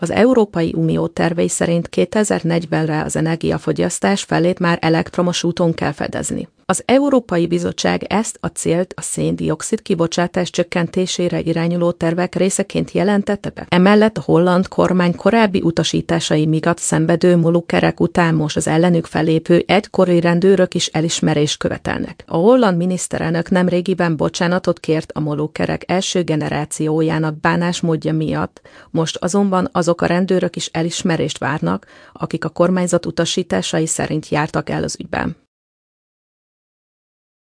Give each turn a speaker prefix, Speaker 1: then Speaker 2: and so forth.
Speaker 1: Az Európai Unió tervei szerint 2040-re az energiafogyasztás felét már elektromos úton kell fedezni. Az Európai Bizottság ezt a célt a szén-dioxid kibocsátás csökkentésére irányuló tervek részeként jelentette be. Emellett a holland kormány korábbi utasításai miatt szenvedő Molukkerek után most az ellenük fellépő egykori rendőrök is elismerést követelnek. A holland miniszterelnök nemrégiben bocsánatot kért a Molukkerek első generációjának bánásmódja miatt, most azonban azok a rendőrök is elismerést várnak, akik a kormányzat utasításai szerint jártak el az ügyben.